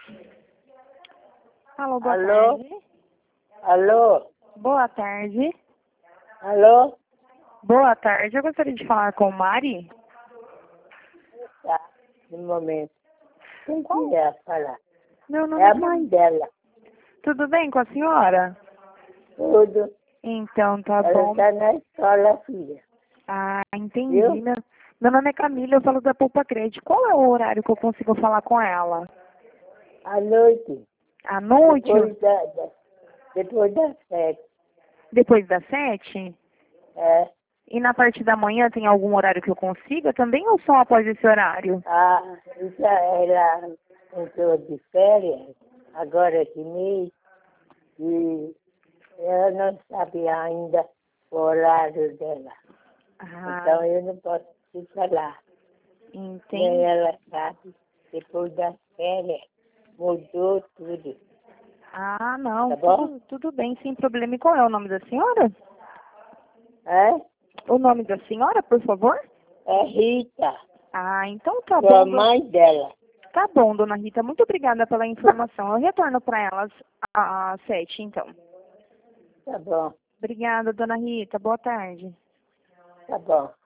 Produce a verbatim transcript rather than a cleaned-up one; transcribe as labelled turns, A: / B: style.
A: Alô, boa
B: Alô?
A: tarde.
B: Alô?
A: Boa tarde.
B: Alô?
A: Boa tarde. Eu gostaria de falar com Mari.
B: Tá, no momento. Quem
A: Qual?
B: quiser falar.
A: Meu nome
B: É
A: é
B: a mãe dela.
A: Tudo bem com a senhora?
B: Tudo.
A: Então, tá
B: Ela
A: bom.
B: está na escola, filha.
A: Ah, entendi.
B: Viu?
A: Meu, meu nome é Camila, eu falo da Poupa Crédito. Qual é o horário que eu consigo falar com ela?
B: À noite.
A: À noite?
B: Depois da, da, depois das sete.
A: Depois das sete?
B: É.
A: E na parte da manhã tem algum horário que eu consiga também ou só após esse horário?
B: Ah, já ela entrou de férias, agora de mês, e ela não sabe ainda o horário dela.
A: Ah,
B: Então eu não posso te falar. Nem
A: entendi.
B: ela sabe, depois das férias, mudou tudo.
A: Ah, não.
B: Tá bom?
A: Tudo, tudo bem, sem problema. E qual é o nome da senhora?
B: É?
A: O nome da senhora, por favor?
B: É Rita,
A: Ah, então tá
B: sua
A: bom, do-
B: mãe dela.
A: tá bom, dona Rita. Muito obrigada pela informação. Eu retorno para elas às sete, então.
B: Tá bom,
A: Obrigada, dona Rita. Boa tarde.
B: tá bom.